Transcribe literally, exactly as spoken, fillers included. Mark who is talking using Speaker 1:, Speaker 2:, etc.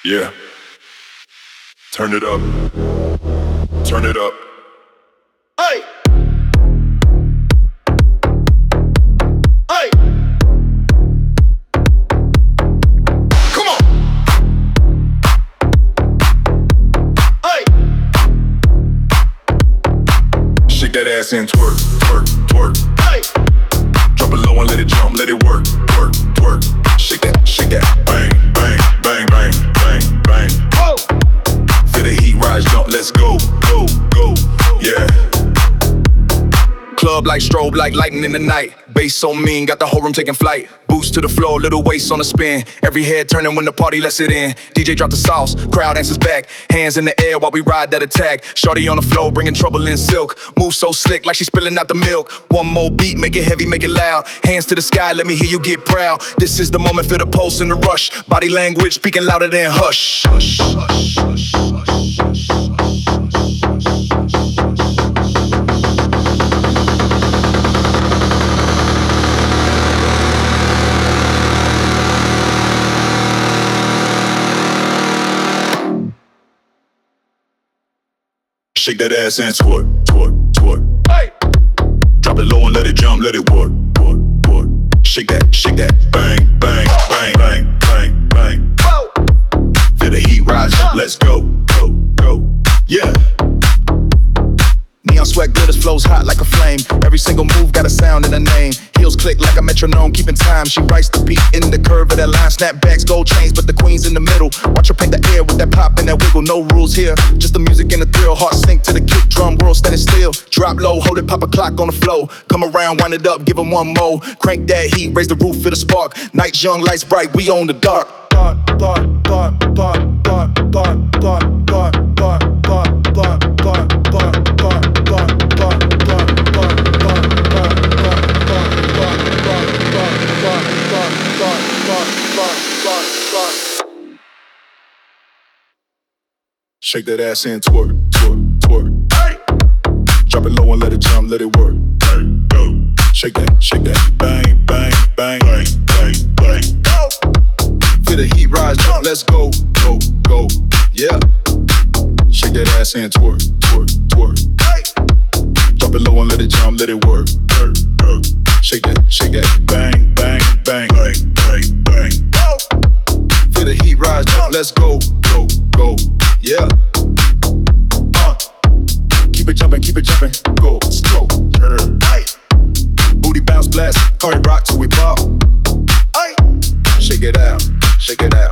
Speaker 1: Yeah. Turn it up. Turn it up.
Speaker 2: Hey! Hey! Come on! Hey!
Speaker 1: Shake that ass and twerk, twerk, twerk.
Speaker 2: Hey!
Speaker 1: Drop it low and let it jump, let it work, work, twerk. Shake that, shake that. Bang, bang, bang, bang, bang, bang.
Speaker 2: Whoa!
Speaker 1: Feel the heat rise, jump, let's go, go, go. Yeah. Club like strobe, like lightning in the night. Bass so mean, got the whole room taking flight. Boost to the floor, little waist on the spin. Every head turning when the party lets it in. D J drop the sauce, crowd answers back. Hands in the air while we ride that attack. Shorty on the floor, bringing trouble in silk. Move so slick like she's spilling out the milk. One more beat, make it heavy, make it loud. Hands to the sky, let me hear you get proud. This is the moment, feel the pulse and the rush. Body language speaking louder than hush. Hush, hush, hush, hush, hush, hush. Shake that ass and twerk, twerk, twerk.
Speaker 2: Hey!
Speaker 1: Drop it low and let it jump, let it work, work, work. Shake that, shake that. Bang, bang, bang, bang, bang, bang.
Speaker 2: Whoa!
Speaker 1: Feel the heat rise, let's go, go, go. Yeah. Neon sweat glitters, flows hot like a flame. Every single move got a sound and a name. Heels click like a metronome, keeping time. She writes the beat in the curve of that line. Snapbacks, gold chains, but the queen's in the middle. Watch her paint the air with that pop and that wiggle. No rules here, just the music and the thrill. Heart sink to the kick drum, world standing still. Drop low, hold it, pop a clock on the flow. Come around, wind it up, give 'em one more. Crank that heat, raise the roof, feel the spark. Nights young, lights bright, we own the dark. Dark, dark, dark, dark, dark, dark, dark, dark, dark, dark, dark, dark, dark, dark, dark, dark, dark, dark, shake that ass and twerk, twerk, twerk.
Speaker 2: Hey!
Speaker 1: Drop it low and let it jump, let it work. Hey, go. Shake that, shake that. Bang, bang, bang, bang, bang, bang.
Speaker 2: Go!
Speaker 1: Feel the heat rise, jump, let's go, go, go. Yeah. Shake that ass and twerk, twerk, twerk.
Speaker 2: Hey!
Speaker 1: Drop it low and let it jump, let it work, work, work. Shake that, shake that. Bang, bang, bang, bang, bang, bang.
Speaker 2: Go!
Speaker 1: Feel the heat rise, jump, let's go, go, go. Yeah. Uh. Keep it jumping, keep it jumping. Go, slow. Yeah.
Speaker 2: Hey!
Speaker 1: Booty bounce blast, cardi rock till we pop.
Speaker 2: Hey!
Speaker 1: Shake it out, shake it out.